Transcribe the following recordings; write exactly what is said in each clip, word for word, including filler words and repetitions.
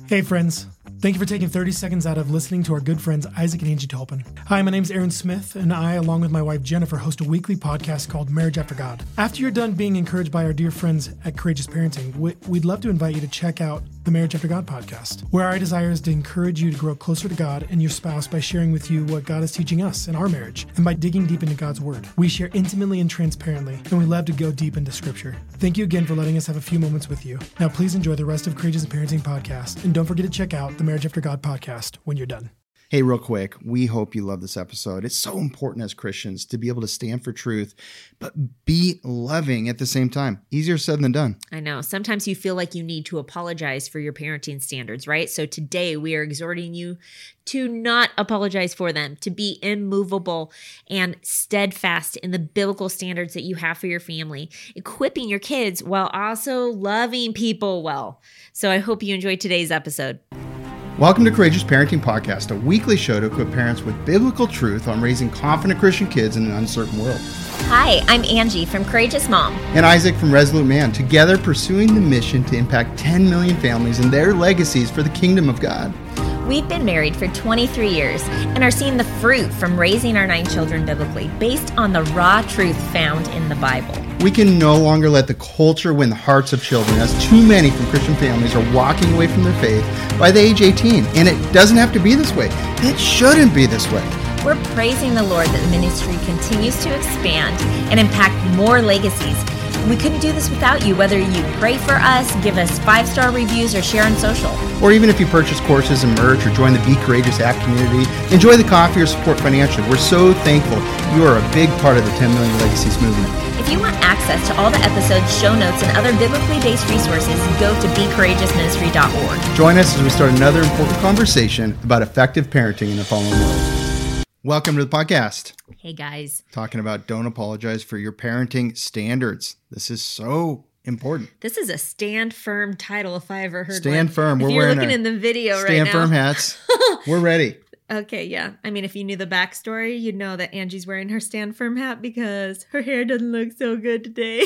Hey friends, thank you for taking thirty seconds out of listening to our good friends Isaac and Angie Tolpin. Hi, my name is Aaron Smith, and I, along with my wife Jennifer, host a weekly podcast called Marriage After God. After you're done being encouraged by our dear friends at Courageous Parenting, we'd love to invite you to check out the Marriage After God podcast, where our desire is to encourage you to grow closer to God and your spouse by sharing with you what God is teaching us in our marriage, and by digging deep into God's Word. We share intimately and transparently, and we love to go deep into Scripture. Thank you again for letting us have a few moments with you. Now please enjoy the rest of Courageous Parenting podcast, and don't forget to check out the Marriage After God podcast when you're done. Hey, real quick, we hope you love this episode. It's so important as Christians to be able to stand for truth, but be loving at the same time. Easier said than done. I know. Sometimes you feel like you need to apologize for your parenting standards, right? So today we are exhorting you to not apologize for them, to be immovable and steadfast in the biblical standards that you have for your family, equipping your kids while also loving people well. So I hope you enjoyed today's episode. Welcome to Courageous Parenting Podcast, a weekly show to equip parents with biblical truth on raising confident Christian kids in an uncertain world. Hi, I'm Angie from Courageous Mom. And Isaac from Resolute Man, together pursuing the mission to impact ten million families and their legacies for the kingdom of God. We've been married for twenty-three years and are seeing the fruit from raising our nine children biblically, based on the raw truth found in the Bible. We can no longer let the culture win the hearts of children, as too many from Christian families are walking away from their faith by the age eighteen. And it doesn't have to be this way. It shouldn't be this way. We're praising the Lord that the ministry continues to expand and impact more legacies. We couldn't do this without you, whether you pray for us, give us five-star reviews, or share on social. Or even if you purchase courses and merch or join the Be Courageous app community, enjoy the coffee or support financially. We're so thankful you are a big part of the ten million Legacies movement. If you want access to all the episodes, show notes, and other biblically based resources, go to be courageous ministry dot org. Join us as we start another important conversation about effective parenting in the fallen world. Welcome to the podcast. Hey, guys. Talking about don't apologize for your parenting standards. This is so important. This is a stand firm title if I ever heard Stand one. firm. If We're you're wearing looking our in the video right stand now. firm hats. We're ready. Okay, yeah. I mean, if you knew the backstory, you'd know that Angie's wearing her stand firm hat because her hair doesn't look so good today.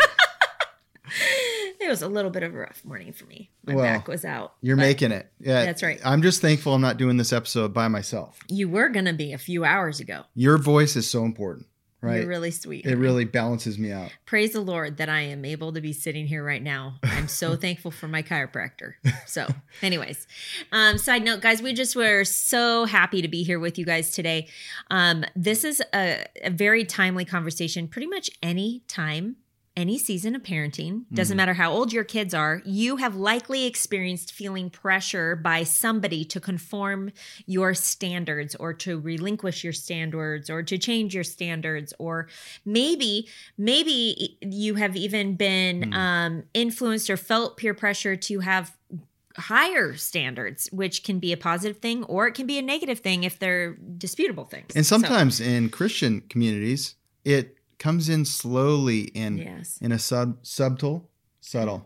It was a little bit of a rough morning for me. My well, back was out. You're making it. Yeah, that's right. I'm just thankful I'm not doing this episode by myself. You were going to be a few hours ago. Your voice is so important, right? You're really sweet. It honey. really balances me out. Praise the Lord that I am able to be sitting here right now. I'm so thankful for my chiropractor. So anyways, um, side note, guys, we just were so happy to be here with you guys today. Um, this is a, a very timely conversation. Pretty much any time, any season of parenting, doesn't mm-hmm. matter how old your kids are, you have likely experienced feeling pressure by somebody to conform your standards or to relinquish your standards or to change your standards. Or maybe, maybe you have even been mm-hmm. um, influenced or felt peer pressure to have higher standards, which can be a positive thing or it can be a negative thing if they're disputable things. And sometimes so. in Christian communities, it comes in slowly in yes. in a sub subtle subtle.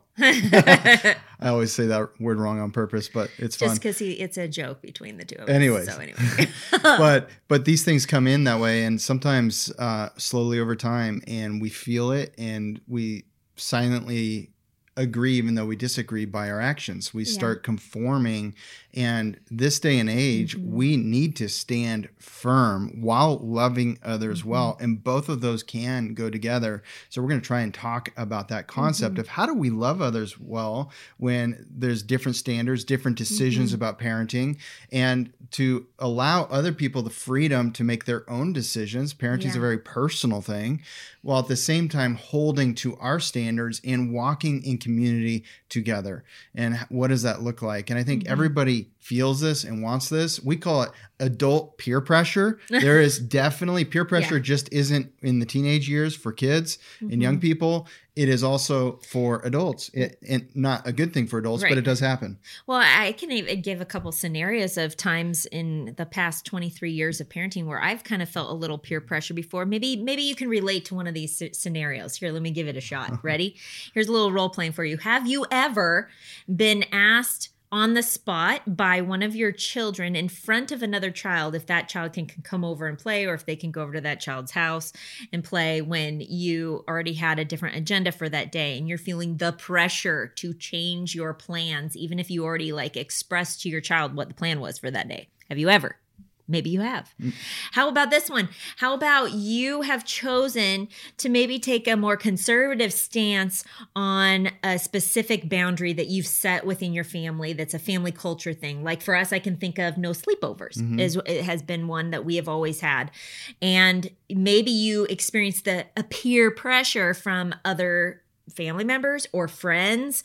I always say that word wrong on purpose, but it's fun. Just because it's a joke between the two of Anyways. us. So anyway, but but these things come in that way, and sometimes uh, slowly over time, and we feel it, and we silently agree, even though we disagree by our actions. We yeah. start conforming. And this day and age, mm-hmm. we need to stand firm while loving others mm-hmm. well. And both of those can go together. So we're going to try and talk about that concept mm-hmm. of how do we love others well when there's different standards, different decisions mm-hmm. about parenting, and to allow other people the freedom to make their own decisions. Parenting is yeah. a very personal thing, while at the same time holding to our standards and walking in community together. And what does that look like? And I think mm-hmm. everybody feels this and wants this. We call it adult peer pressure. There is definitely peer pressure yeah. just isn't in the teenage years for kids mm-hmm. and young people. It is also for adults. It, and not a good thing for adults, right. but it does happen. Well, I can even give a couple scenarios of times in the past twenty-three years of parenting where I've kind of felt a little peer pressure before. Maybe maybe you can relate to one of these scenarios. Here, let me give it a shot. Ready? Here's a little role playing for you. Have you ever been asked on the spot by one of your children in front of another child, if that child can, can come over and play, or if they can go over to that child's house and play when you already had a different agenda for that day and you're feeling the pressure to change your plans, even if you already like expressed to your child what the plan was for that day. Have you ever? Maybe you have. Mm. How about this one? How about you have chosen to maybe take a more conservative stance on a specific boundary that you've set within your family that's a family culture thing? Like for us, I can think of no sleepovers. Mm-hmm. is it has been one that we have always had. And maybe you experience the a peer pressure from other family members or friends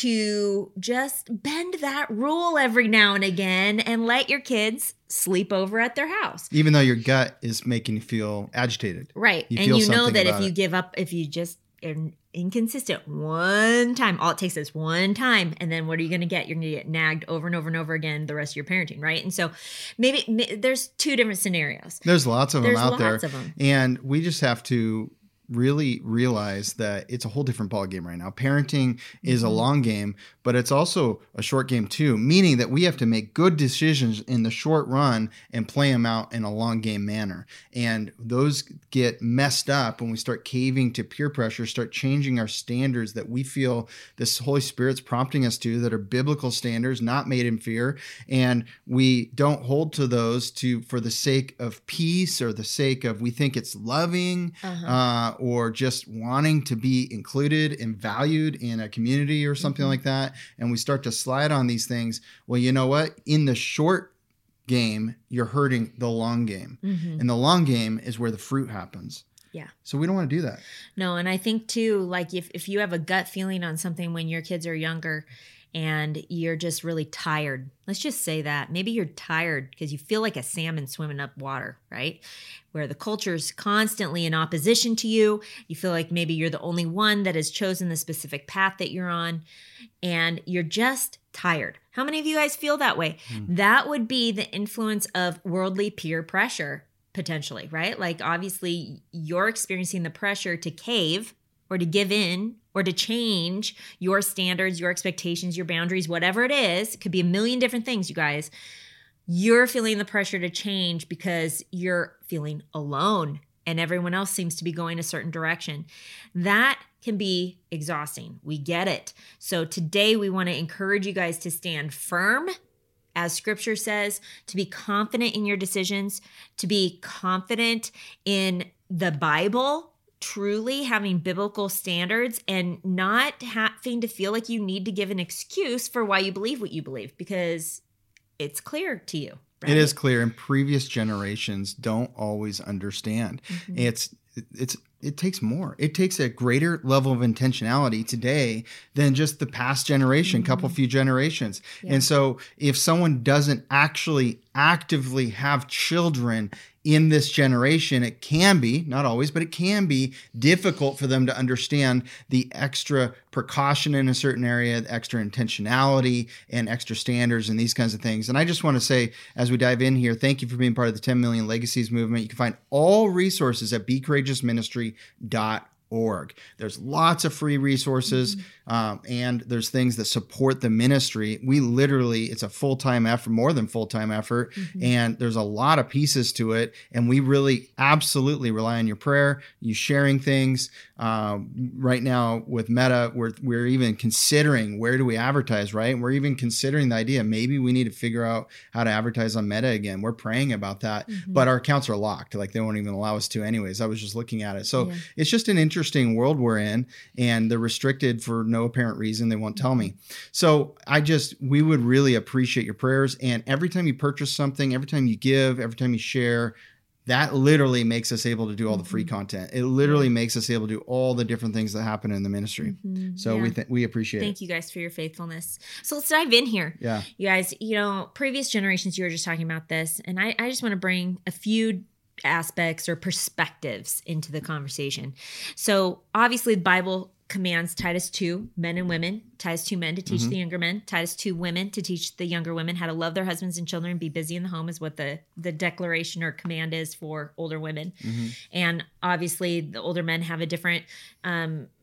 to just bend that rule every now and again and let your kids sleep over at their house. Even though your gut is making you feel agitated. Right. You and you know that if you it. give up, if you just are inconsistent one time, all it takes is one time. And then what are you going to get? You're going to get nagged over and over and over again the rest of your parenting. Right. And so maybe, maybe there's two different scenarios. There's lots of there's them out lots there. Of them. And we just have to really realize that it's a whole different ball game right now. Parenting is a long game, but it's also a short game too, meaning that we have to make good decisions in the short run and play them out in a long game manner. And those get messed up when we start caving to peer pressure, start changing our standards that we feel this Holy Spirit's prompting us to, that are biblical standards, not made in fear. And we don't hold to those to for the sake of peace or the sake of we think it's loving, uh-huh. uh, or just wanting to be included and valued in a community or something mm-hmm. like that. And we start to slide on these things. Well, you know what? In the short game, you're hurting the long game. Mm-hmm. And the long game is where the fruit happens. Yeah. So we don't want to do that. No. And I think too, like if, if you have a gut feeling on something when your kids are younger and you're just really tired, let's just say that maybe you're tired because you feel like a salmon swimming up water, right? Where the culture is constantly in opposition to you. You feel like maybe you're the only one that has chosen the specific path that you're on, and you're just tired. How many of you guys feel that way? Mm. That would be the influence of worldly peer pressure, potentially, right? Like obviously you're experiencing the pressure to cave or to give in or to change your standards, your expectations, your boundaries, whatever it is. It could be a million different things, you guys. You're feeling the pressure to change because you're feeling alone and everyone else seems to be going a certain direction. That can be exhausting. We get it. So today we want to encourage you guys to stand firm, as scripture says, to be confident in your decisions, to be confident in the Bible, truly having biblical standards and not having to feel like you need to give an excuse for why you believe what you believe, because it's clear to you. Right? It is clear, and previous generations don't always understand. Mm-hmm. It's it's it takes more. It takes a greater level of intentionality today than just the past generation, mm-hmm. couple few generations. Yeah. And so if someone doesn't actually actively have children in this generation, it can be, not always, but it can be difficult for them to understand the extra precaution in a certain area, the extra intentionality and extra standards and these kinds of things. And I just want to say, as we dive in here, thank you for being part of the ten million Legacies movement. You can find all resources at be courageous ministry dot org. There's lots of free resources, mm-hmm. um, and there's things that support the ministry. We literally, it's a full-time effort, more than full-time effort, mm-hmm. and there's a lot of pieces to it, and we really absolutely rely on your prayer, you sharing things. Um, right now with Meta, we're, we're even considering where do we advertise, right? We're even considering the idea, maybe we need to figure out how to advertise on Meta again. We're praying about that, mm-hmm. but our accounts are locked. Like they won't even allow us to anyways. I was just looking at it. So yeah. It's just an interesting Interesting world we're in, and they're restricted for no apparent reason. They won't tell me. So I just, we would really appreciate your prayers. And every time you purchase something, every time you give, every time you share, that literally makes us able to do all the free content. It literally yeah. makes us able to do all the different things that happen in the ministry. Mm-hmm. So yeah. we th- we appreciate Thank it. Thank you guys for your faithfulness. So let's dive in here. Yeah. You guys, you know, previous generations, you were just talking about this, and I, I just want to bring a few aspects or perspectives into the conversation. So obviously the Bible commands Titus two, men and women, Titus two men to teach mm-hmm. the younger men, Titus two women to teach the younger women how to love their husbands and children, be busy in the home is what the, the declaration or command is for older women. Mm-hmm. And obviously the older men have a different um,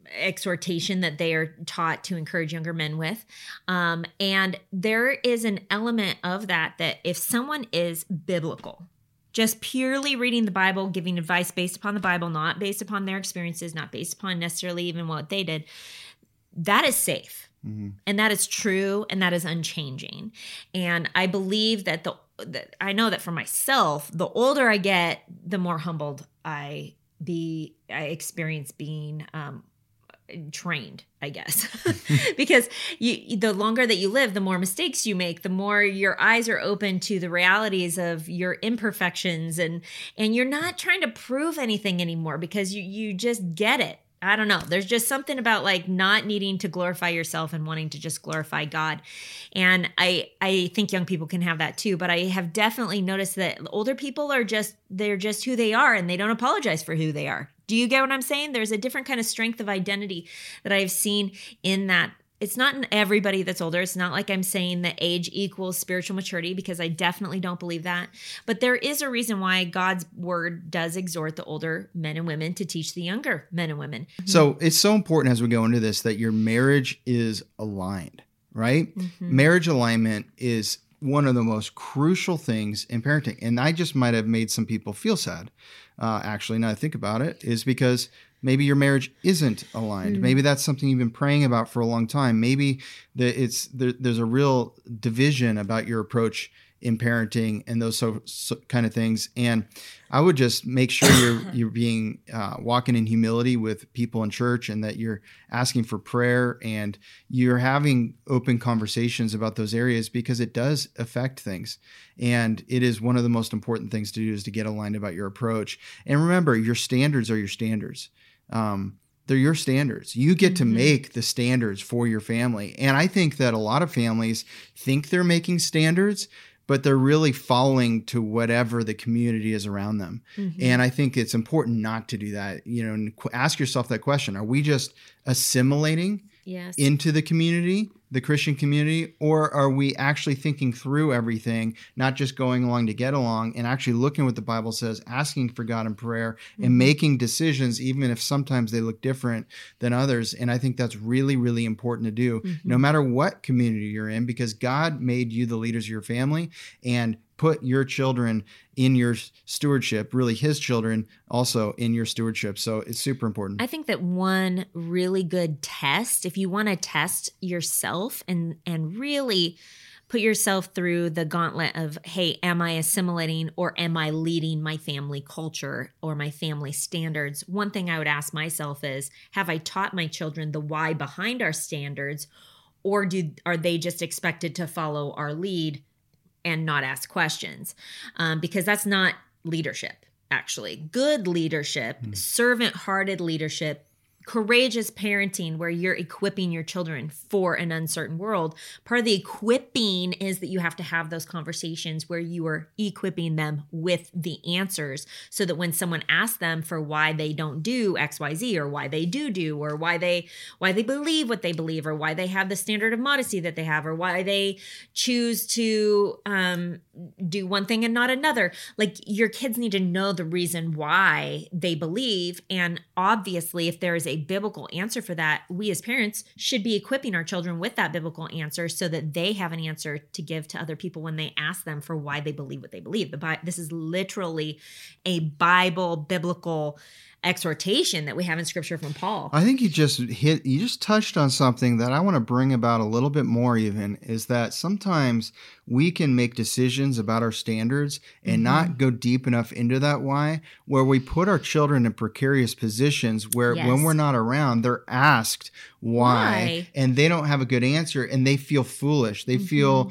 exhortation that they are taught to encourage younger men with. Um, and there is an element of that, that if someone is biblical, just purely reading the Bible, giving advice based upon the Bible, not based upon their experiences, not based upon necessarily even what they did, that is safe. Mm-hmm. And that is true, and that is unchanging. And I believe that the that I know that for myself, the older I get, the more humbled I be I experience being um, trained, I guess, because you, the longer that you live, the more mistakes you make, the more your eyes are open to the realities of your imperfections, and and you're not trying to prove anything anymore because you you just get it. I don't know. There's just something about like not needing to glorify yourself and wanting to just glorify God. And I I think young people can have that too, but I have definitely noticed that older people are just, they're just who they are, and they don't apologize for who they are. Do you get what I'm saying? There's a different kind of strength of identity that I've seen in that. It's not in everybody that's older. It's not like I'm saying that age equals spiritual maturity, because I definitely don't believe that. But there is a reason why God's word does exhort the older men and women to teach the younger men and women. So it's so important as we go into this that your marriage is aligned, right? Mm-hmm. Marriage alignment is one of the most crucial things in parenting. And I just might have made some people feel sad. Uh, actually, now I think about it, is because maybe your marriage isn't aligned. Mm. Maybe that's something you've been praying about for a long time. Maybe the, it's there, there's a real division about your approach in parenting and those so, so kind of things. And I would just make sure you're you're being uh, walking in humility with people in church, and that you're asking for prayer and you're having open conversations about those areas, because it does affect things. And it is one of the most important things to do, is to get aligned about your approach. And remember, your standards are your standards. Um, they're your standards. You get mm-hmm. to make the standards for your family. And I think that a lot of families think they're making standards, but they're really following to whatever the community is around them. Mm-hmm. And I think it's important not to do that. You know, and ask yourself that question. Are we just assimilating yes. into the community, the Christian community, or are we actually thinking through everything, not just going along to get along, and actually looking what the Bible says, asking for God in prayer, mm-hmm. and making decisions, even if sometimes they look different than others. And I think that's really, really important to do, mm-hmm. no matter what community you're in, because God made you the leaders of your family and put your children in your stewardship, really his children also in your stewardship. So it's super important. I think that one really good test, if you want to test yourself and and really put yourself through the gauntlet of, hey, am I assimilating or am I leading my family culture or my family standards? One thing I would ask myself is, have I taught my children the why behind our standards, or do are they just expected to follow our lead and not ask questions? Um, because that's not leadership, actually. Good leadership, mm. servant-hearted leadership, courageous parenting where you're equipping your children for an uncertain world. Part of the equipping is that you have to have those conversations where you are equipping them with the answers, so that when someone asks them for why they don't do X, Y, Z, or why they do do, or why they why they believe what they believe, or why they have the standard of modesty that they have, or why they choose to um, do one thing and not another. Like, your kids need to know the reason why they believe. And obviously, if there is a biblical answer for that, we as parents should be equipping our children with that biblical answer, so that they have an answer to give to other people when they ask them for why they believe what they believe. The Bi- this is literally a Bible, biblical exhortation that we have in scripture from Paul. I think you just hit, you just touched on something that I want to bring about a little bit more even, is that sometimes we can make decisions about our standards and mm-hmm. not go deep enough into that why, where we put our children in precarious positions where yes. when we're not around, they're asked why, why, and they don't have a good answer, and they feel foolish. They mm-hmm. feel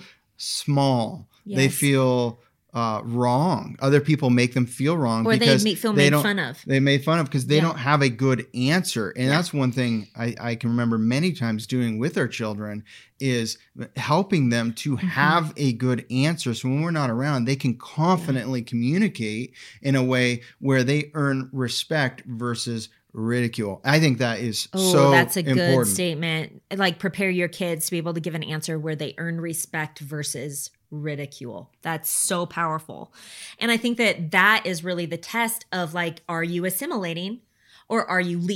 small. Yes. They feel Uh, wrong. Other people make them feel wrong, or because they feel they made don't, fun of. They made fun of because they yeah. don't have a good answer. And yeah. that's one thing I, I can remember many times doing with our children, is helping them to mm-hmm. have a good answer. So when we're not around, they can confidently yeah. communicate in a way where they earn respect versus ridicule. I think that is oh, so that's a important. Good statement. Like, prepare your kids to be able to give an answer where they earn respect versus ridicule. That's so powerful. And I think that that is really the test of, like, are you assimilating or are you leading?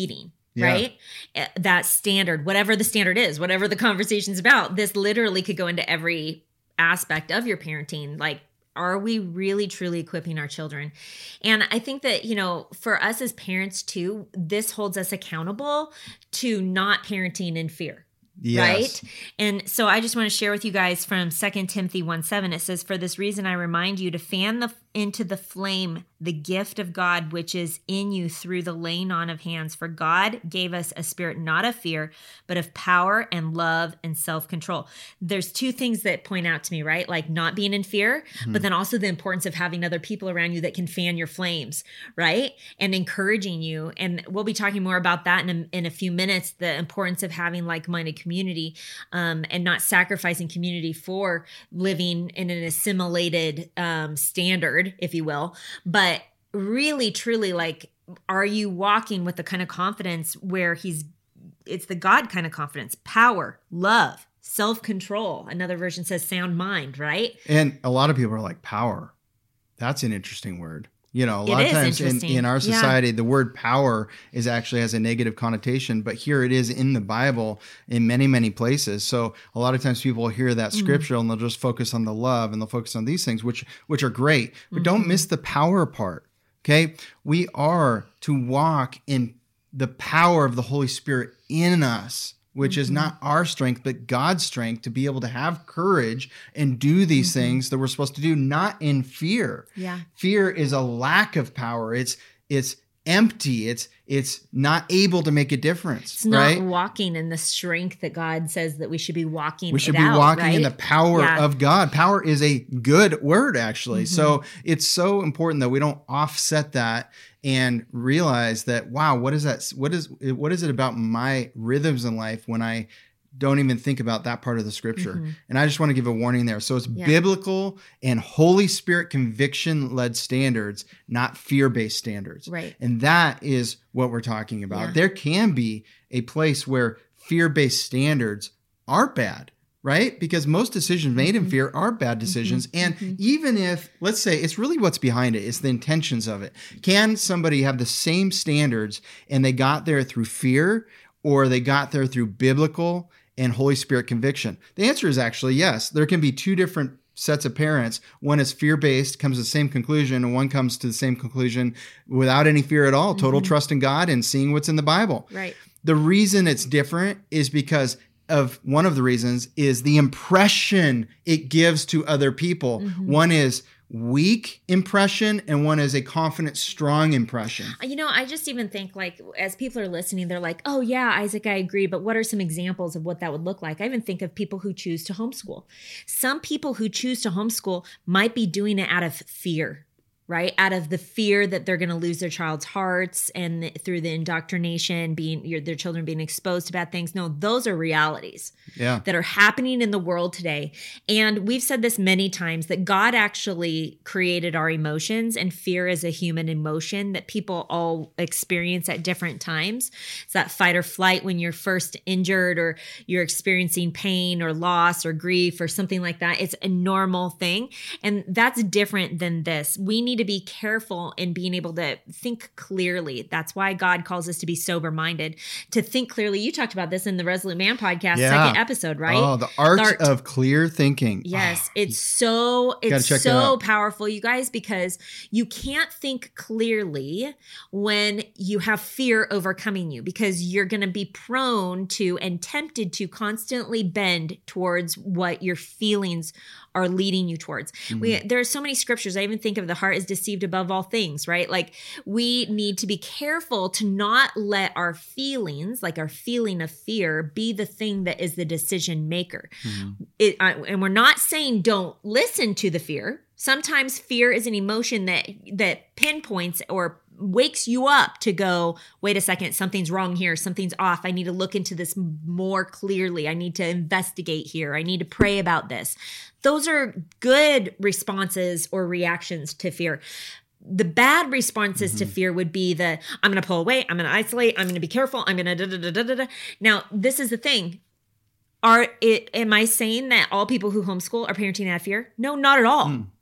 Yeah. right? Uh, That standard, whatever the standard is, whatever the conversation's about, this literally could go into every aspect of your parenting. Like, are we really truly equipping our children? And I think that, you know, for us as parents too, this holds us accountable to not parenting in fear. Yes. Right. And so I just want to share with you guys from Second Timothy one seven. It says, "For this reason, I remind you to fan the into the flame the gift of God, which is in you through the laying on of hands. For God gave us a spirit not of fear, but of power and love and self-control." There's two things that point out to me, right? Like not being in fear, mm-hmm. but then also the importance of having other people around you that can fan your flames, right? And encouraging you. And we'll be talking more about that in a, in a few minutes, the importance of having like-minded community um, and not sacrificing community for living in an assimilated um, standard, if you will. But really, truly, like, are you walking with the kind of confidence where he's, it's the God kind of confidence, power, love, self-control. Another version says sound mind, right? And a lot of people are like, power. That's an interesting word. You know, a lot It of is times in, interesting. in our Yeah. society, the word power is actually has a negative connotation, but here it is in the Bible in many, many places. So a lot of times people will hear that scripture mm. and they'll just focus on the love and they'll focus on these things, which which are great, but mm-hmm. don't miss the power part. Okay. We are to walk in the power of the Holy Spirit in us, which mm-hmm. is not our strength, but God's strength to be able to have courage and do these mm-hmm. things that we're supposed to do, not in fear. Yeah. Fear is a lack of power. It's it's empty. It's it's not able to make a difference. It's not right? walking in the strength that God says that we should be walking. We should it be out, walking right? in the power Yeah. of God. Power is a good word, actually. Mm-hmm. So it's so important that we don't offset that and realize that, wow, what is that? What is what is it about my rhythms in life when I don't even think about that part of the scripture? Mm-hmm. And I just want to give a warning there. So it's yeah. biblical and Holy Spirit conviction led standards, not fear-based standards. Right. And that is what we're talking about. Yeah. There can be a place where fear-based standards are bad, right? Because most decisions made mm-hmm. in fear are bad decisions. Mm-hmm. And mm-hmm. even if, let's say, it's really what's behind it, it's the intentions of it. Can somebody have the same standards and they got there through fear, or they got there through biblical and Holy Spirit conviction? The answer is actually yes. There can be two different sets of parents. One is fear-based, comes to the same conclusion, and one comes to the same conclusion without any fear at all, total mm-hmm. trust in God and seeing what's in the Bible. Right. The reason it's different is because of one of the reasons is the impression it gives to other people. Mm-hmm. One is weak impression and one is a confident, strong impression. You know, I just even think, like, as people are listening, they're like, oh yeah, Isaac, I agree, but what are some examples of what that would look like? I even think of people who choose to homeschool. Some people who choose to homeschool might be doing it out of fear, right? Out of the fear that they're going to lose their child's hearts, and through the indoctrination, being your, their children being exposed to bad things. No, those are realities yeah. that are happening in the world today. And we've said this many times, that God actually created our emotions, and fear is a human emotion that people all experience at different times. It's that fight or flight when you're first injured, or you're experiencing pain or loss or grief or something like that. It's a normal thing. And that's different than this. We need to be careful in being able to think clearly. That's why God calls us to be sober-minded, to think clearly. You talked about this in the Resolute Man podcast, yeah. second episode, right? Oh, the art, the art. of clear thinking. Yes, oh, it's so it's so it powerful, you guys, because you can't think clearly when you have fear overcoming you, because you're going to be prone to and tempted to constantly bend towards what your feelings are leading you towards. Mm-hmm. We there are so many scriptures. I even think of the heart is deceived above all things, right? Like, we need to be careful to not let our feelings, like our feeling of fear, be the thing that is the decision maker. Mm-hmm. It, I, and we're not saying don't listen to the fear. Sometimes fear is an emotion that that pinpoints or wakes you up to go, wait a second, something's wrong here. Something's off. I need to look into this more clearly. I need to investigate here. I need to pray about this. Those are good responses or reactions to fear. The bad responses mm-hmm. to fear would be the, I'm going to pull away. I'm going to isolate. I'm going to be careful. I'm going to da da da da da da. Now, this is the thing. Are it? Am I saying that all people who homeschool are parenting out of fear? No, not at all. Mm.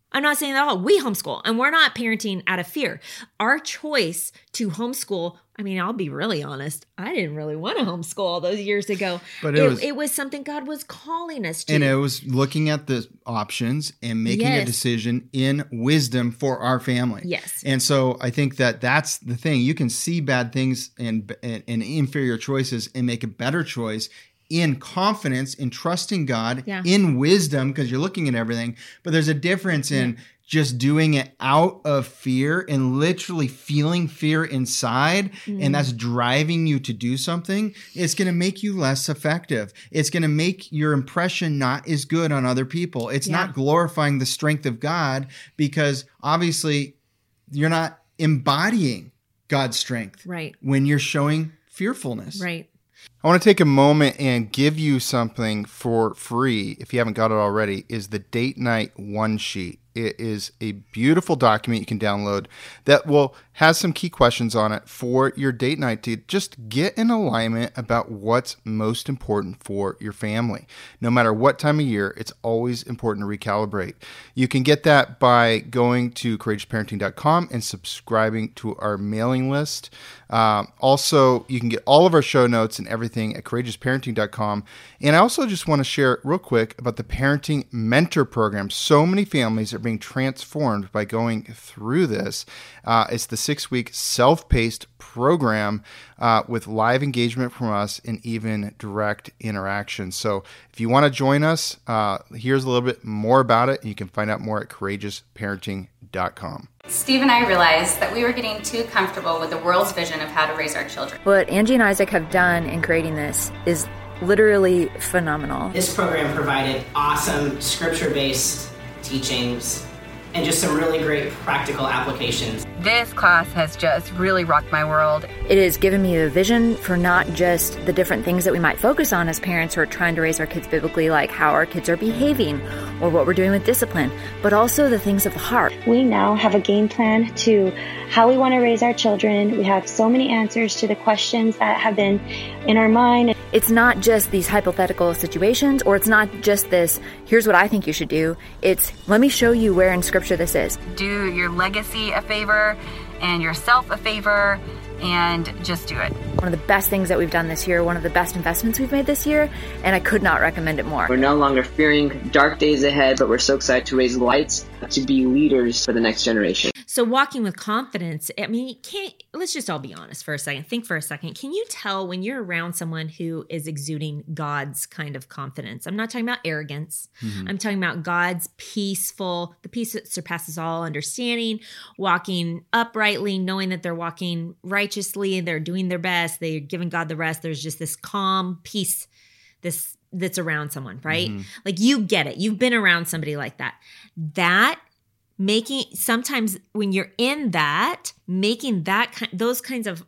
I'm not saying that at all. We homeschool, and we're not parenting out of fear. Our choice to homeschool, I mean, I'll be really honest, I didn't really want to homeschool all those years ago. But it, it, was, it was something God was calling us to. And it was looking at the options and making Yes. a decision in wisdom for our family. Yes. And so I think that that's the thing. You can see bad things and, and, and inferior choices and make a better choice in confidence, in trusting God, Yeah. in wisdom, because you're looking at everything. But there's a difference in Yeah. just doing it out of fear and literally feeling fear inside, Mm. and that's driving you to do something. It's going to make you less effective. It's going to make your impression not as good on other people. It's Yeah. not glorifying the strength of God, because obviously you're not embodying God's strength Right. when you're showing fearfulness. Right. I want to take a moment and give you something for free, if you haven't got it already, is the Date Night One Sheet. It is a beautiful document you can download that will has some key questions on it for your date night to just get in alignment about what's most important for your family. No matter what time of year, it's always important to recalibrate. You can get that by going to courageous parenting dot com and subscribing to our mailing list. Um, also, you can get all of our show notes and everything at courageous parenting dot com. And I also just want to share real quick about the Parenting Mentor Program. So many families are being transformed by going through this. Uh, it's the six-week self-paced program uh, with live engagement from us and even direct interaction. So if you want to join us, uh, here's a little bit more about it. You can find out more at courageous parenting dot com. Steve and I realized that we were getting too comfortable with the world's vision of how to raise our children. What Angie and Isaac have done in creating this is literally phenomenal. This program provided awesome scripture-based teachings and just some really great practical applications. This class has just really rocked my world. It has given me a vision for not just the different things that we might focus on as parents who are trying to raise our kids biblically, like how our kids are behaving or what we're doing with discipline, but also the things of the heart. We now have a game plan to how we want to raise our children. We have so many answers to the questions that have been in our mind. It's not just these hypothetical situations, or it's not just this, here's what I think you should do. It's, let me show you where in Scripture this is. Do your legacy a favor and yourself a favor and just do it. One of the best things that we've done this year, one of the best investments we've made this year, and I could not recommend it more. We're no longer fearing dark days ahead, but we're so excited to raise lights, to be leaders for the next generation. So walking with confidence, I mean, can't, let's just all be honest for a second. Think for a second. Can you tell when you're around someone who is exuding God's kind of confidence? I'm not talking about arrogance. Mm-hmm. I'm talking about God's peaceful, the peace that surpasses all understanding, walking uprightly, knowing that they're walking righteously, they're doing their best, they're giving God the rest. There's just this calm peace this that's around someone, right? Mm-hmm. Like you get it. You've been around somebody like that. That making sometimes when you're in that, making that those kinds of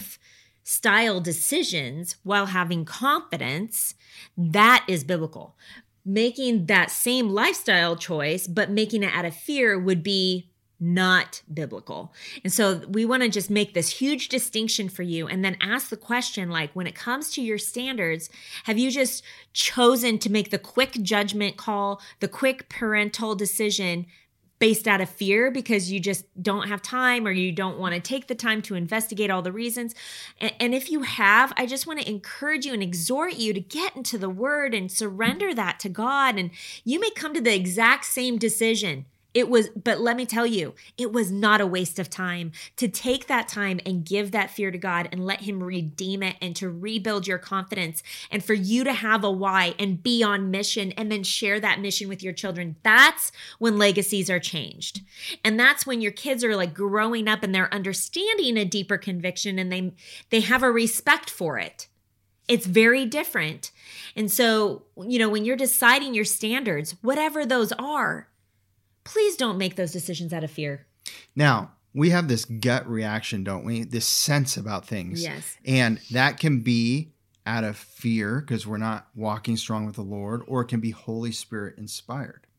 lifestyle decisions while having confidence, that is biblical. Making that same lifestyle choice, but making it out of fear would be not biblical. And so we want to just make this huge distinction for you and then ask the question, like, when it comes to your standards, have you just chosen to make the quick judgment call, the quick parental decision based out of fear because you just don't have time or you don't want to take the time to investigate all the reasons? And, and if you have, I just want to encourage you and exhort you to get into the Word and surrender that to God. And you may come to the exact same decision. It was, but let me tell you, it was not a waste of time to take that time and give that fear to God and let Him redeem it and to rebuild your confidence and for you to have a why and be on mission and then share that mission with your children. That's when legacies are changed. And that's when your kids are like growing up and they're understanding a deeper conviction and they, they have a respect for it. It's very different. And so, you know, when you're deciding your standards, whatever those are, please don't make those decisions out of fear. Now, we have this gut reaction, don't we? This sense about things. Yes. And that can be out of fear because we're not walking strong with the Lord, or it can be Holy Spirit inspired.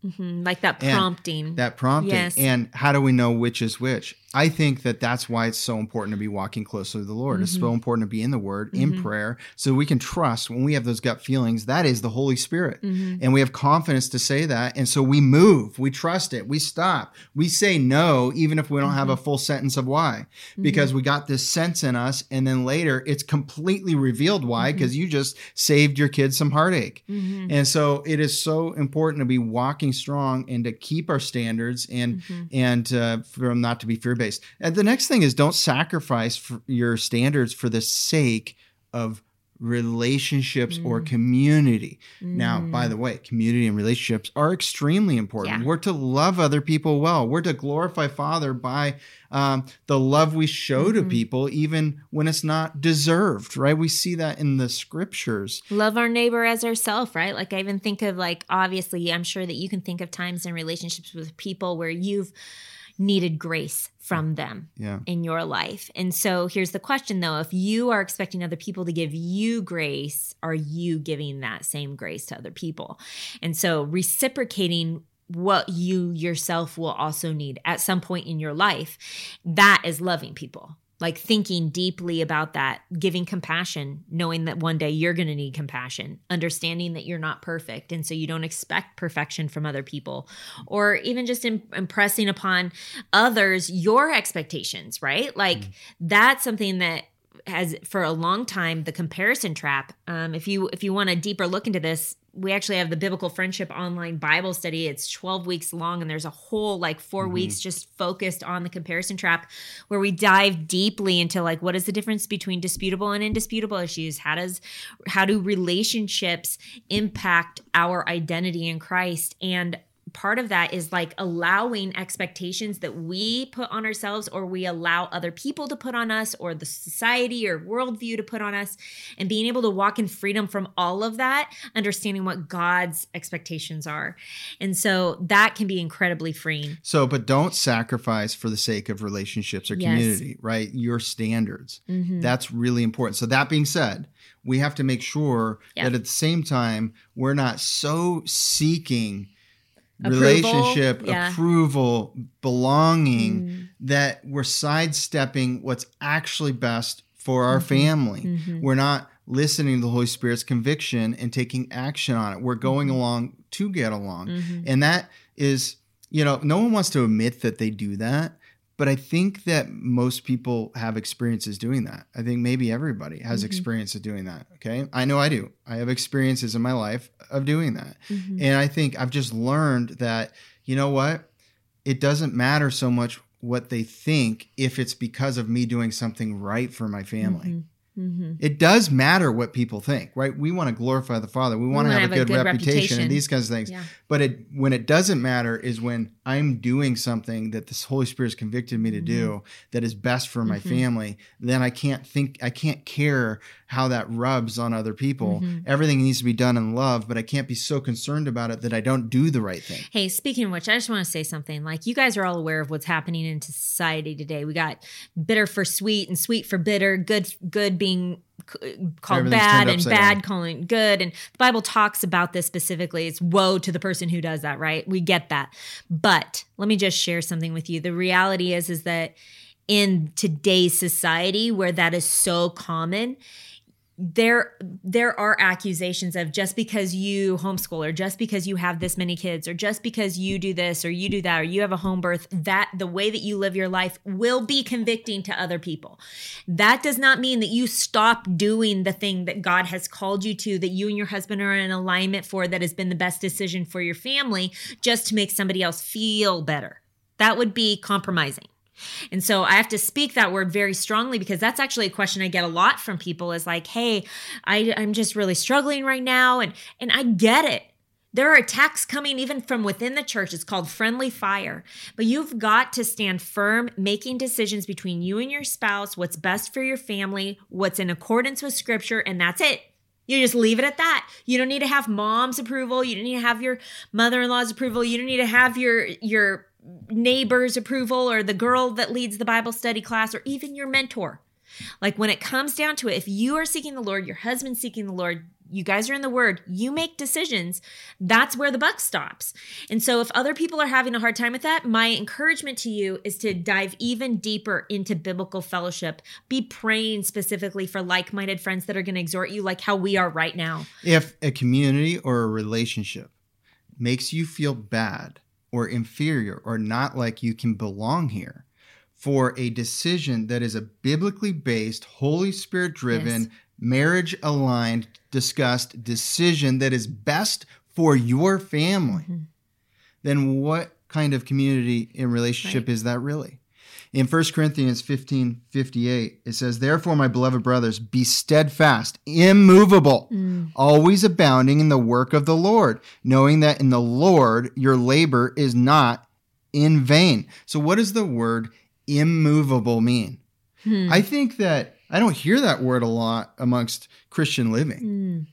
Mm-hmm. Like that And prompting. that prompting. Yes. And how do we know which is which? I think that that's why it's so important to be walking closely with the Lord. Mm-hmm. It's so important to be in the Word, mm-hmm. in prayer, so we can trust when we have those gut feelings, that is the Holy Spirit. Mm-hmm. And we have confidence to say that. And so we move, we trust it, we stop, we say no, even if we don't mm-hmm. have a full sentence of why, because mm-hmm. we got this sense in us. And then later it's completely revealed why, because mm-hmm. you just saved your kids some heartache. Mm-hmm. And so it is so important to be walking strong and to keep our standards and, mm-hmm. and uh, for them not to be fear-based. And the next thing is, don't sacrifice for your standards for the sake of relationships mm. or community. Mm. Now, by the way, community and relationships are extremely important. Yeah. We're to love other people well. We're to glorify Father by um, the love we show mm-hmm. to people, even when it's not deserved, right? We see that in the scriptures. Love our neighbor as ourselves, right? Like I even think of like, obviously, I'm sure that you can think of times in relationships with people where you've needed grace from them yeah. in your life. And so here's the question though, if you are expecting other people to give you grace, are you giving that same grace to other people? And so reciprocating what you yourself will also need at some point in your life, that is loving people. Like thinking deeply about that, giving compassion, knowing that one day you're going to need compassion, understanding that you're not perfect. And so you don't expect perfection from other people, or even just im- impressing upon others your expectations, right? Like mm. that's something that has for a long time, the comparison trap. Um, if you, if you want a deeper look into this, we actually have the Biblical Friendship online Bible study. It's twelve weeks long, and there's a whole like four mm-hmm. weeks just focused on the comparison trap, where we dive deeply into like, what is the difference between disputable and indisputable issues? How does, how do relationships impact our identity in Christ? And part of that is like allowing expectations that we put on ourselves, or we allow other people to put on us, or the society or worldview to put on us, and being able to walk in freedom from all of that, understanding what God's expectations are. And so that can be incredibly freeing. So, but don't sacrifice for the sake of relationships or community, yes. right? Your standards. Mm-hmm. That's really important. So that being said, we have to make sure yep. that at the same time, we're not so seeking relationship, approval, yeah. approval, belonging, mm. that we're sidestepping what's actually best for our mm-hmm. family. Mm-hmm. We're not listening to the Holy Spirit's conviction and taking action on it. We're going mm-hmm. along to get along. Mm-hmm. And that is, you know, no one wants to admit that they do that. But I think that most people have experiences doing that. I think maybe everybody has mm-hmm. experience of doing that. Okay. I know I do. I have experiences in my life of doing that. Mm-hmm. And I think I've just learned that, you know what? It doesn't matter so much what they think if it's because of me doing something right for my family. Mm-hmm. Mm-hmm. It does matter what people think, right? We want to glorify the Father. We, we want to have, have a good, good reputation, reputation and these kinds of things. Yeah. But it, when it doesn't matter is when I'm doing something that this Holy Spirit's convicted me to mm-hmm. do that is best for my mm-hmm. family. Then I can't think, I can't care how that rubs on other people. Mm-hmm. Everything needs to be done in love, but I can't be so concerned about it that I don't do the right thing. Hey, speaking of which, I just want to say something. Like, you guys are all aware of what's happening in society today. We got bitter for sweet and sweet for bitter, good, good being called bad and bad down. Calling good. And the Bible talks about this specifically. It's woe to the person who does that, right? We get that. But let me just share something with you. The reality is, is that in today's society where that is so common, there there are accusations of just because you homeschool, or just because you have this many kids, or just because you do this or you do that, or you have a home birth, that the way that you live your life will be convicting to other people. That does not mean that you stop doing the thing that God has called you to, that you and your husband are in alignment for, that has been the best decision for your family, just to make somebody else feel better. That would be compromising. And so I have to speak that word very strongly, because that's actually a question I get a lot from people, is like, hey, I, I'm just really struggling right now. And, and I get it. There are attacks coming even from within the church. It's called friendly fire. But you've got to stand firm, making decisions between you and your spouse, what's best for your family, what's in accordance with scripture, and that's it. You just leave it at that. You don't need to have mom's approval. You don't need to have your mother-in-law's approval. You don't need to have your your neighbor's approval, or the girl that leads the Bible study class, or even your mentor. Like, when it comes down to it, if you are seeking the Lord, your husband's seeking the Lord, you guys are in the Word. You make decisions. That's where the buck stops. And so if other people are having a hard time with that, my encouragement to you is to dive even deeper into biblical fellowship. Be praying specifically for like-minded friends that are going to exhort you like how we are right now. If a community or a relationship makes you feel bad or inferior or not like you can belong here, for a decision that is a biblically based, Holy Spirit driven, yes. marriage aligned, discussed decision that is best for your family, mm-hmm. then what kind of community and relationship right. is that really? In First Corinthians fifteen fifty-eight, it says, "Therefore, my beloved brothers, be steadfast, immovable, mm. always abounding in the work of the Lord, knowing that in the Lord your labor is not in vain." So what does the word immovable mean? Hmm. I think that I don't hear that word a lot amongst Christian living. Hmm.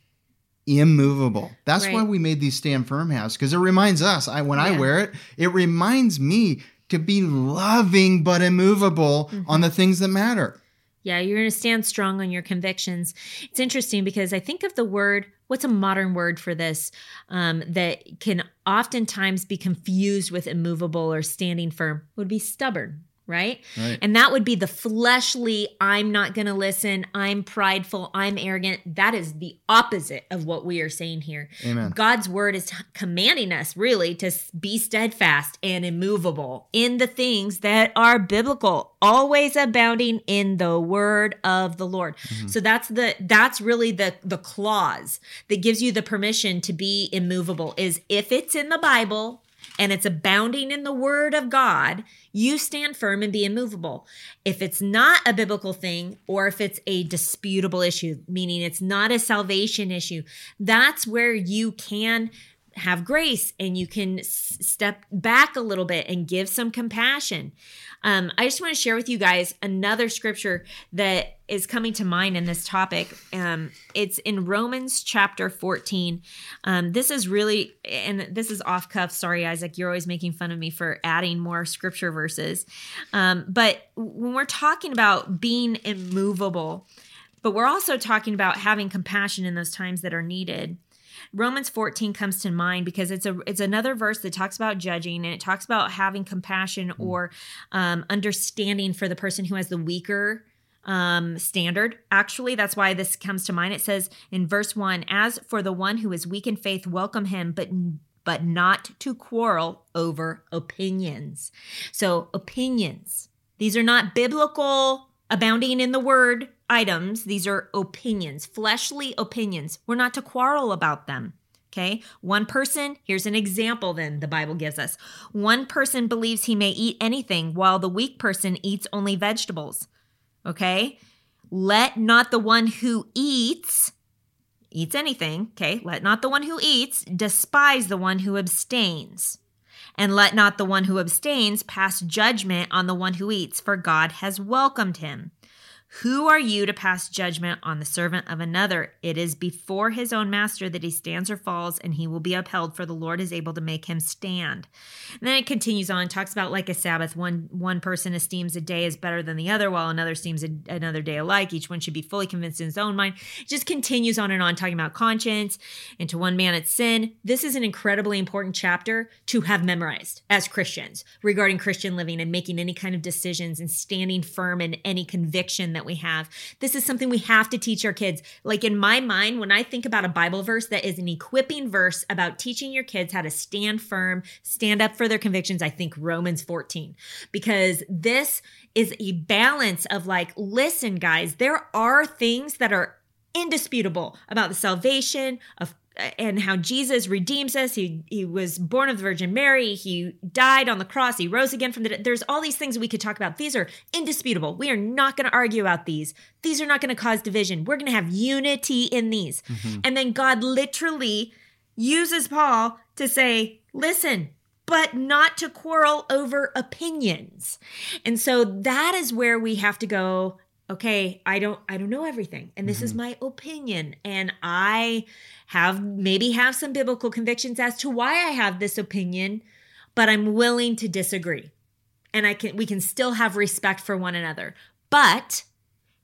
Immovable. That's right. why we made these Stand Firm hats, because it reminds us, I when yeah. I wear it, it reminds me to be loving but immovable mm-hmm. on the things that matter. Yeah, you're going to stand strong on your convictions. It's interesting because I think of the word, what's a modern word for this, um, that can oftentimes be confused with immovable or standing firm, would be stubborn. Right? right? And that would be the fleshly, I'm not going to listen, I'm prideful, I'm arrogant. That is the opposite of what we are saying here. Amen. God's word is commanding us really to be steadfast and immovable in the things that are biblical, always abounding in the word of the Lord. Mm-hmm. So that's the that's really the the clause that gives you the permission to be immovable, is if it's in the Bible and it's abounding in the word of God, you stand firm and be immovable. If it's not a biblical thing, or if it's a disputable issue, meaning it's not a salvation issue, that's where you can have grace and you can s- step back a little bit and give some compassion. Um, I just want to share with you guys another scripture that is coming to mind in this topic. Um, it's in Romans chapter fourteen. Um, this is really, and this is off cuff. Sorry, Isaac, you're always making fun of me for adding more scripture verses. Um, but when we're talking about being immovable, but we're also talking about having compassion in those times that are needed, Romans fourteen comes to mind because it's a it's another verse that talks about judging, and it talks about having compassion mm. or um, understanding for the person who has the weaker um, standard. Actually, that's why this comes to mind. It says in verse one, "As for the one who is weak in faith, welcome him, but but not to quarrel over opinions." So opinions, these are not biblical, abounding in the word items. These are opinions, fleshly opinions. We're not to quarrel about them. Okay. One person, here's an example then the Bible gives us. One person believes he may eat anything while the weak person eats only vegetables. Okay. Let not the one who eats, eats anything. Okay. Let not the one who eats despise the one who abstains. And let not the one who abstains pass judgment on the one who eats, for God has welcomed him. Who are you to pass judgment on the servant of another? It is before his own master that he stands or falls, and he will be upheld, for the Lord is able to make him stand. And then it continues on, talks about like a Sabbath. One one person esteems a day as better than the other, while another esteems a, another day alike. Each one should be fully convinced in his own mind. It just continues on and on, talking about conscience, and to one man it's sin. This is an incredibly important chapter to have memorized as Christians regarding Christian living and making any kind of decisions and standing firm in any conviction that that we have. This is something we have to teach our kids. Like in my mind, when I think about a Bible verse that is an equipping verse about teaching your kids how to stand firm, stand up for their convictions, I think Romans fourteen, because this is a balance of like, listen, guys, there are things that are indisputable about the salvation of and how Jesus redeems us. He he was born of the Virgin Mary. He died on the cross. He rose again from the dead. There's all these things we could talk about. These are indisputable. We are not going to argue about these. These are not going to cause division. We're going to have unity in these. Mm-hmm. And then God literally uses Paul to say, listen, but not to quarrel over opinions. And so that is where we have to go, okay, I don't I don't know everything. And this mm-hmm. is my opinion. And I have maybe have some biblical convictions as to why I have this opinion, but I'm willing to disagree. And I can we can still have respect for one another. But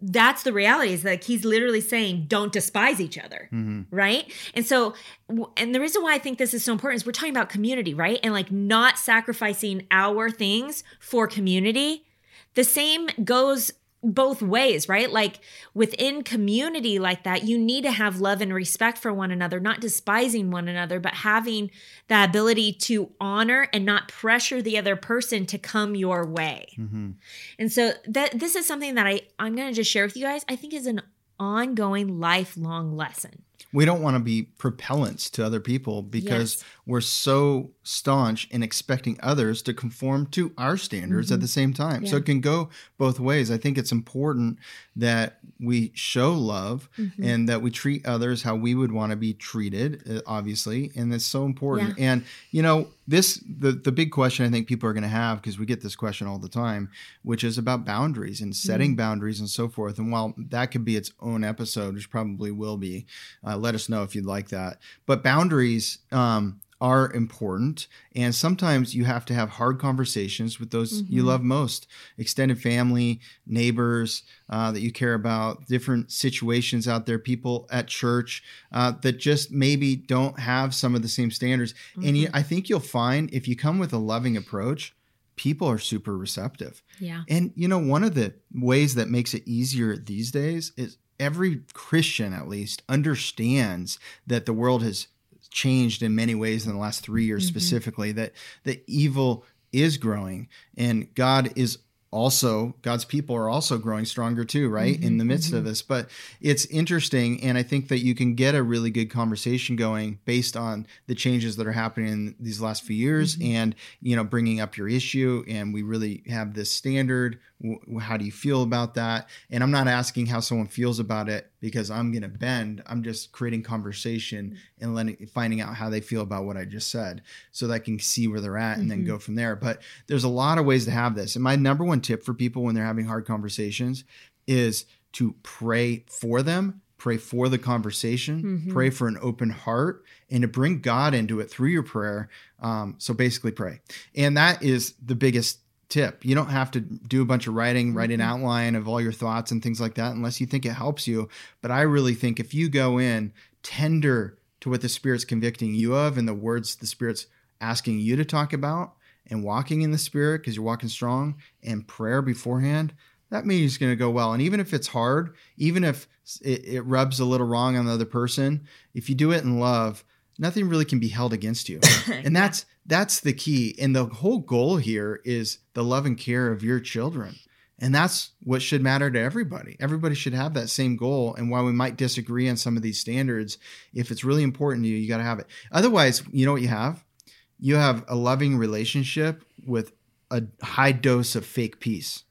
that's the reality, is like he's literally saying, don't despise each other. Mm-hmm. Right. And so, and the reason why I think this is so important is we're talking about community, right? And like not sacrificing our things for community. The same goes both ways, right? Like within community like that, you need to have love and respect for one another, not despising one another, but having the ability to honor and not pressure the other person to come your way. Mm-hmm. And so that this is something that I, I'm going to just share with you guys, I think is an ongoing lifelong lesson. We don't want to be propellants to other people because yes. we're so staunch in expecting others to conform to our standards mm-hmm. at the same time. Yeah. So it can go both ways. I think it's important that we show love mm-hmm. and that we treat others how we would want to be treated, obviously. And it's so important. Yeah. And, you know, this, the, the big question I think people are going to have, because we get this question all the time, which is about boundaries and setting mm-hmm. boundaries and so forth. And while that could be its own episode, which probably will be, uh, let us know if you'd like that. But boundaries um, are important. And sometimes you have to have hard conversations with those mm-hmm. you love most, extended family, neighbors uh, that you care about, different situations out there, people at church uh, that just maybe don't have some of the same standards. Mm-hmm. And you, I think you'll find if you come with a loving approach, people are super receptive. Yeah. And, you know, one of the ways that makes it easier these days is every Christian, at least, understands that the world has changed in many ways in the last three years, mm-hmm. specifically, that that evil is growing and God is also, God's people are also growing stronger too, right? Mm-hmm, in the midst mm-hmm. of this. But it's interesting. And I think that you can get a really good conversation going based on the changes that are happening in these last few years mm-hmm. and, you know, bringing up your issue. And we really have this standard. How do you feel about that? And I'm not asking how someone feels about it because I'm going to bend. I'm just creating conversation and letting, finding out how they feel about what I just said so that I can see where they're at and mm-hmm. then go from there. But there's a lot of ways to have this. And my number one tip for people when they're having hard conversations is to pray for them, pray for the conversation, mm-hmm. pray for an open heart, and to bring God into it through your prayer. Um, so basically pray. And that is the biggest tip. You don't have to do a bunch of writing, write an outline of all your thoughts and things like that unless you think it helps you. But I really think if you go in tender to what the Spirit's convicting you of and the words the Spirit's asking you to talk about and walking in the Spirit because you're walking strong and prayer beforehand, that meeting is going to go well. And even if it's hard, even if it, it rubs a little wrong on the other person, if you do it in love, nothing really can be held against you. And that's that's the key. And the whole goal here is the love and care of your children. And that's what should matter to everybody. Everybody should have that same goal. And while we might disagree on some of these standards, if it's really important to you, you got to have it. Otherwise, you know what you have? You have a loving relationship with a high dose of fake peace.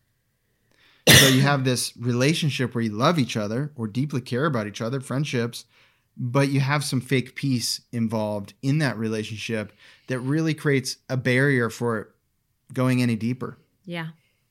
So you have this relationship where you love each other or deeply care about each other, friendships, but you have some fake peace involved in that relationship that really creates a barrier for it going any deeper. Yeah.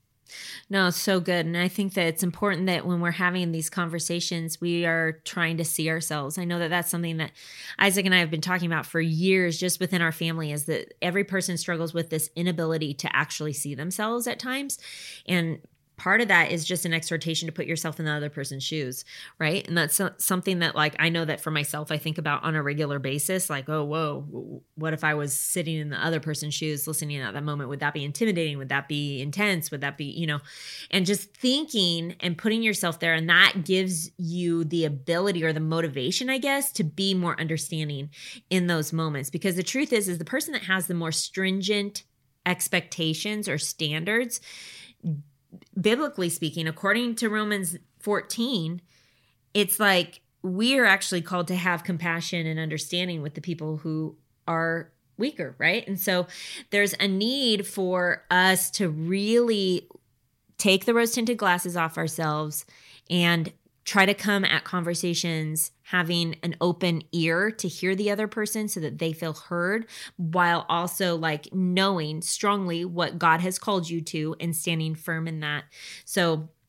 No, it's so good. And I think that it's important that when we're having these conversations, we are trying to see ourselves. I know that that's something that Isaac and I have been talking about for years just within our family, is that every person struggles with this inability to actually see themselves at times. And part of that is just an exhortation to put yourself in the other person's shoes, right? And that's something that, like, I know that for myself, I think about on a regular basis, like, oh, whoa, what if I was sitting in the other person's shoes, listening at that moment? Would that be intimidating? Would that be intense? Would that be, you know, and just thinking and putting yourself there. And that gives you the ability or the motivation, I guess, to be more understanding in those moments. Because the truth is, is the person that has the more stringent expectations or standards, biblically speaking, according to Romans fourteen, it's like we are actually called to have compassion and understanding with the people who are weaker, right? And so there's a need for us to really take the rose-tinted glasses off ourselves and try to come at conversations having an open ear to hear the other person so that they feel heard, while also like knowing strongly what God has called you to and standing firm in that. So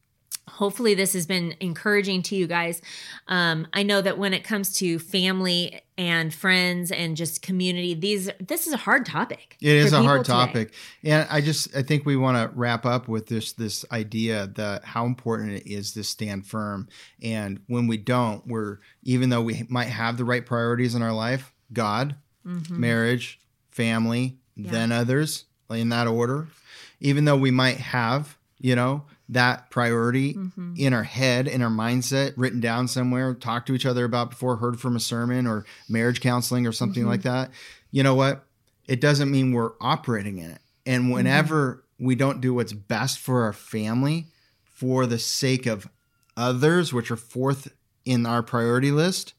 Hopefully this has been encouraging to you guys. Um, I know that when it comes to family and friends and just community, these this is a hard topic. It is a hard today. topic. And I just I think we want to wrap up with this this idea that how important it is to stand firm. And when we don't, we're even though we might have the right priorities in our life, God, mm-hmm. marriage, family, yeah. then others, in that order, even though we might have, you know, that priority mm-hmm. in our head, in our mindset, written down somewhere, talked to each other about before, heard from a sermon or marriage counseling or something mm-hmm. like that. You know what? It doesn't mean we're operating in it. And whenever mm-hmm. we don't do what's best for our family for the sake of others, which are fourth in our priority list,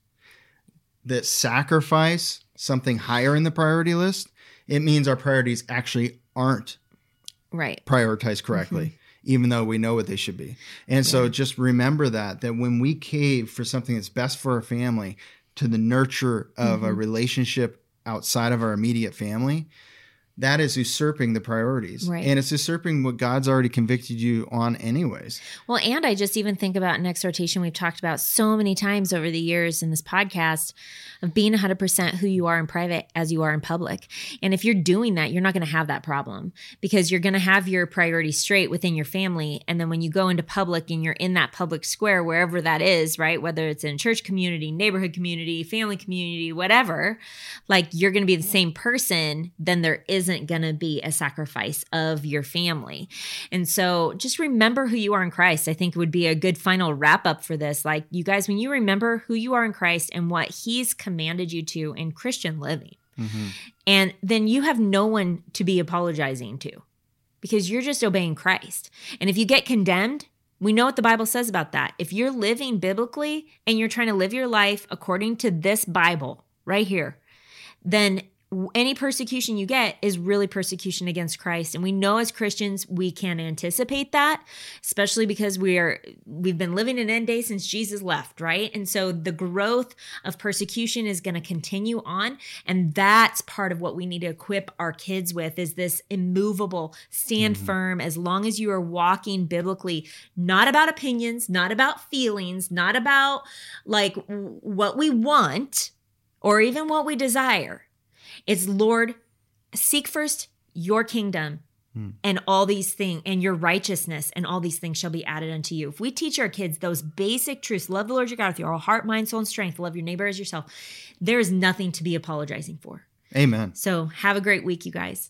that sacrifice something higher in the priority list, it means our priorities actually aren't right prioritized correctly. Mm-hmm. Even though we know what they should be. And so yeah. just remember that, that when we cave for something that's best for our family to the nurture of mm-hmm. a relationship outside of our immediate family, that is usurping the priorities. Right. And it's usurping what God's already convicted you on anyways. Well, and I just even think about an exhortation we've talked about so many times over the years in this podcast of being one hundred percent who you are in private as you are in public. And if you're doing that, you're not going to have that problem because you're going to have your priorities straight within your family. And then when you go into public and you're in that public square, wherever that is, right? Whether it's in church community, neighborhood community, family community, whatever, like you're going to be the same person, then there isn't going to be a sacrifice of your family. And so just remember who you are in Christ. I think would be a good final wrap up for this. Like you guys, when you remember who you are in Christ and what he's commanded you to in Christian living, mm-hmm. and then you have no one to be apologizing to because you're just obeying Christ. And if you get condemned, we know what the Bible says about that. If you're living biblically and you're trying to live your life according to this Bible right here, then any persecution you get is really persecution against Christ. And we know as Christians, we can anticipate that, especially because we are, we've been living in end days since Jesus left, right? And so the growth of persecution is going to continue on. And that's part of what we need to equip our kids with is this immovable, stand mm-hmm. firm as long as you are walking biblically, not about opinions, not about feelings, not about like what we want or even what we desire. It's Lord, seek first your kingdom mm. and all these things and your righteousness and all these things shall be added unto you. If we teach our kids those basic truths, love the Lord your God with your whole heart, mind, soul, and strength, love your neighbor as yourself, there is nothing to be apologizing for. Amen. So have a great week, you guys.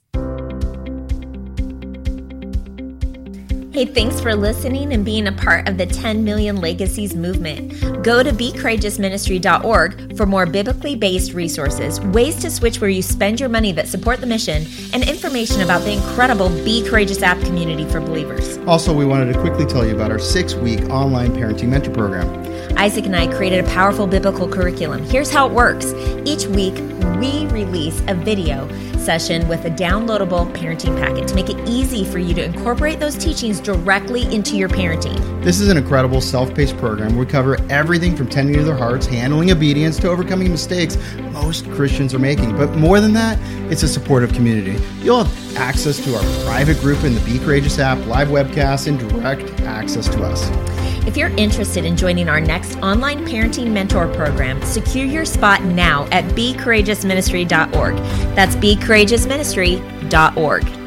Hey, thanks for listening and being a part of the ten million Legacies movement. Go to be courageous ministry dot org for more biblically based resources, ways to switch where you spend your money that support the mission, and information about the incredible Be Courageous app community for believers. Also, we wanted to quickly tell you about our six-week online parenting mentor program. Isaac and I created a powerful biblical curriculum. Here's how it works. Each week, we release a video session with a downloadable parenting packet to make it easy for you to incorporate those teachings directly into your parenting. This is an incredible self-paced program where we cover everything from tending to their hearts, handling obedience, to overcoming mistakes most Christians are making. But more than that, it's a supportive community. You'll have access to our private group in the Be Courageous app, live webcasts, and direct access to us. If you're interested in joining our next online parenting mentor program, secure your spot now at be courageous ministry dot org. That's be courageous ministry dot org.